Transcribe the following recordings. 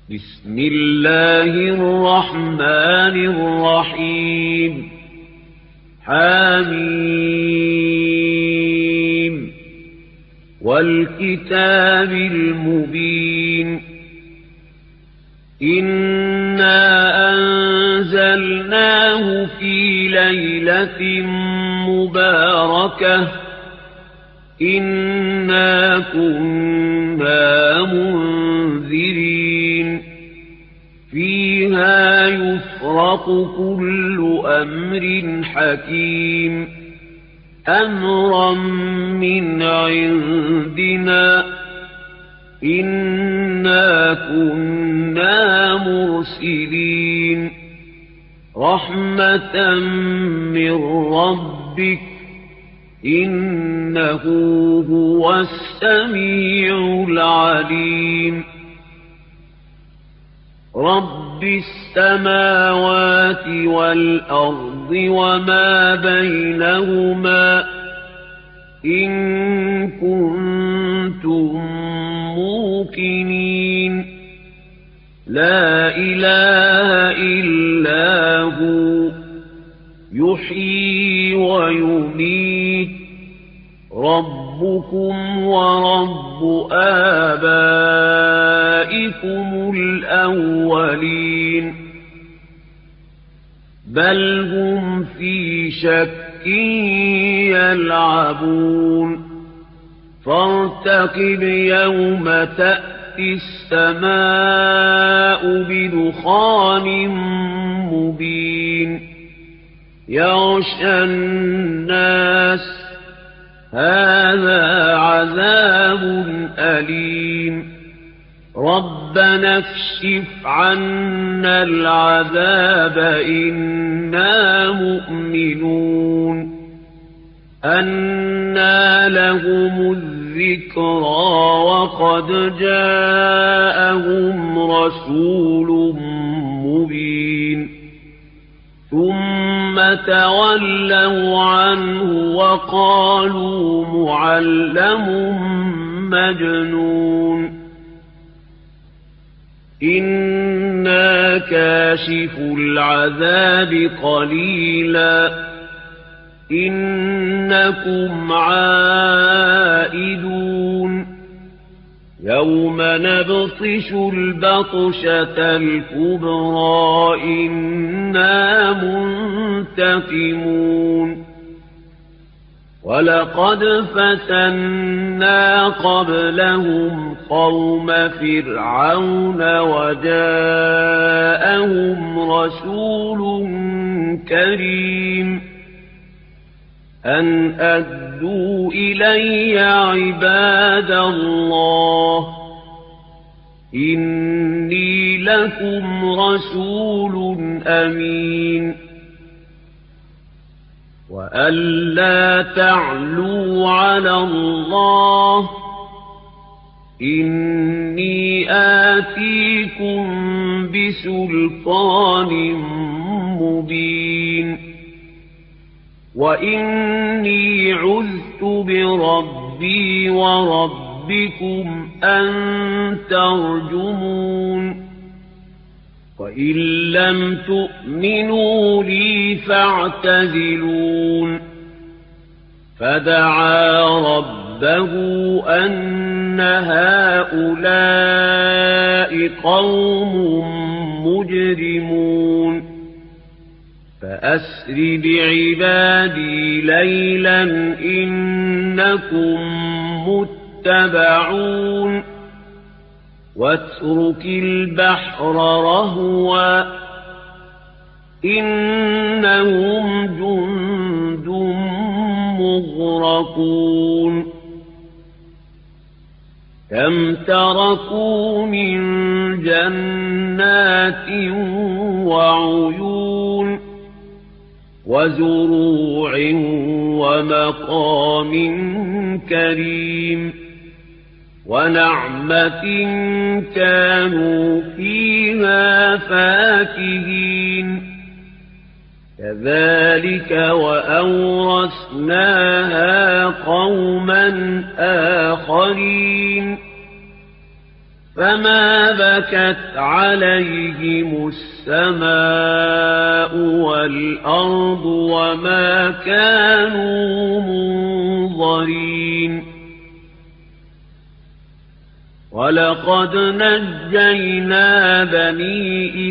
بسم الله الرحمن الرحيم حميم والكتاب المبين إنا أنزلناه في ليلة مباركة إنا كنا منذرين فيها يفرق كل أمر حكيم أمرا من عندنا إنا كنا مرسلين رحمة من ربك إنه هو السميع العليم رب السماوات والأرض وما بينهما إن كنتم موقنين لا إله إلا هو يحيي ويميت ربكم ورب آبائكم الأولين بل هم في شك يلعبون فارتقب يوم تأتي السماء بدخان مبين يغشى الناس هذا عذاب أليم ربنا اكشف عنا العذاب إنا مؤمنون أنى لهم الذكرى وقد جاءهم رسول مبين ثم تولوا عنه وقالوا معلم مجنون إنا كاشف العذاب قليلا إنكم عائدون يوم نبطش البطشة الكبرى إنا منتقمون ولقد فتنا قبلهم قوم فرعون وجاءهم رسول كريم أن أدوا إلي عباد الله إني لكم رسول أمين وألا تعلوا على الله إني آتيكم بسلطان مبين وإني عذت بربي وربكم أن ترجمون وإن لم تؤمنوا لي فاعتزلون فدعا ربه أن هؤلاء قوم مجرمون فأسر بعبادي ليلا إنكم متبعون واترك البحر رهوا إنهم جند مغرقون كم تركوا من جنات وعيون وزروع ومقام كريم ونعمة كانوا فيها فاكهين كذلك وأورثناها قوما آخرين فما بكت عليهم السماء والأرض وما كانوا منظرين ولقد نجينا بني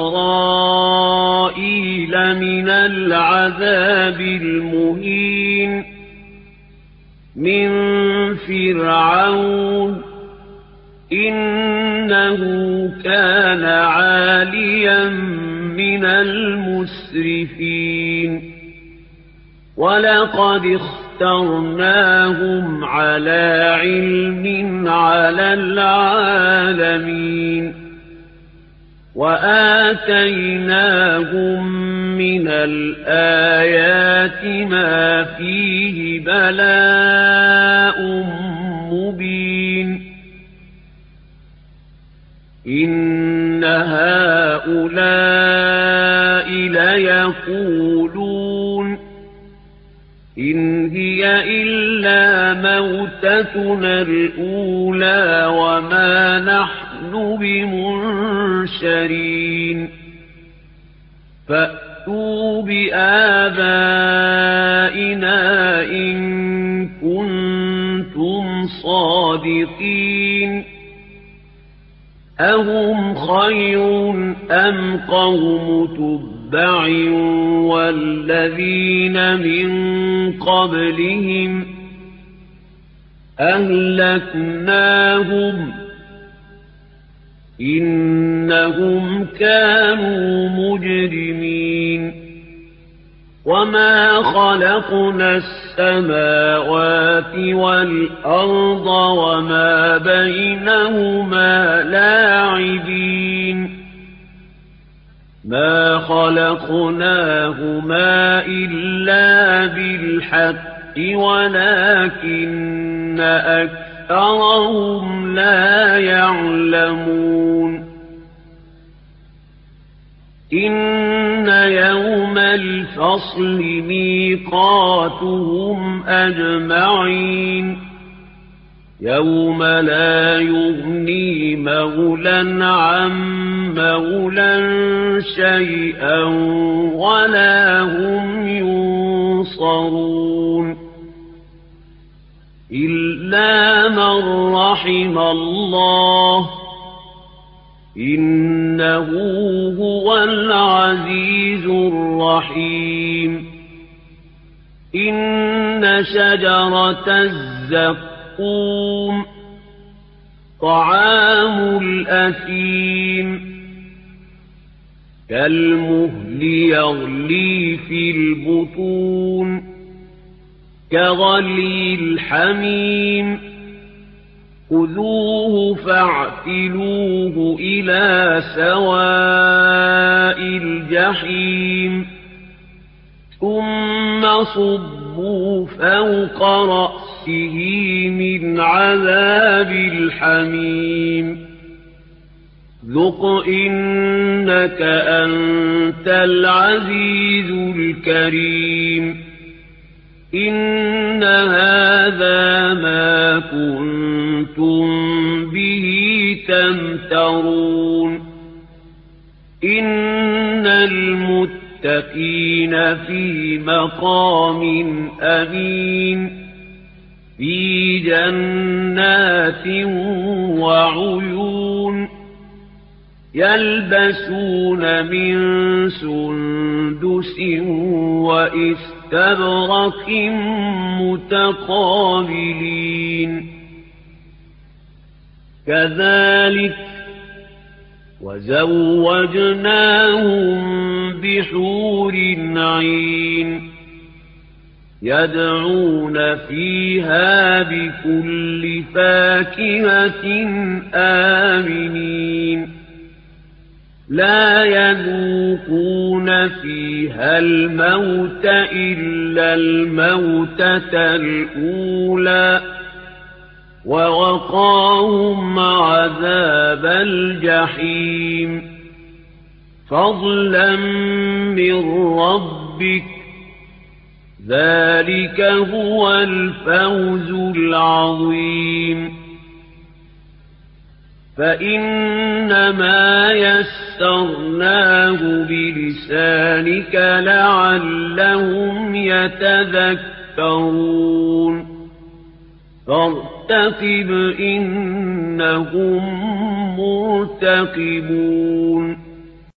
إسرائيل من العذاب المهين من فرعون إنه كان عاليا من المسرفين ولقد اخترناهم على علم على العالمين وآتيناهم من الآيات ما فيه بلاء مبين إن هؤلاء ليقولون إن هي إلا موتتنا الأولى وما نحن بمنشرين فأتوا بآبائنا إن كنتم صادقين أهم خير أم قوم تبع والذين من قبلهم أهلكناهم إنهم كانوا مجرمين وما خلقنا السماوات والأرض وما بينهما لاعبين ما خلقناهما إلا بالحق ولكن أكثرهم لا يعلمون إن يوم الفصل ميقاتهم أجمعين يوم لا يغني مولى عن مولى شيئا ولا هم ينصرون إلا من رحم الله إنه هو العزيز الرحيم إن شجرة الزقوم طعام الأثيم كالمهل يغلي في البطون كغلي الحميم خذوه فاعتلوه إلى سواء الجحيم ثم صبوا فوق رأسه من عذاب الحميم ذق إنك أنت العزيز الكريم إن هذا ما كنتم به تمترون إن المتقين في مقام أمين في جنات وعيون يلبسون من سندس وإستبرق متقابلين كذلك وزوجناهم بحور عين يدعون فيها بكل فاكهة آمنين لا يذوقون فيها الموت إلا الموتة الأولى ووقاهم عذاب الجحيم فضلا من ربك ذلك هو الفوز العظيم فإنما يسرناه بلسانك لعلهم يتذكرون فارتقب إنهم مرتقبون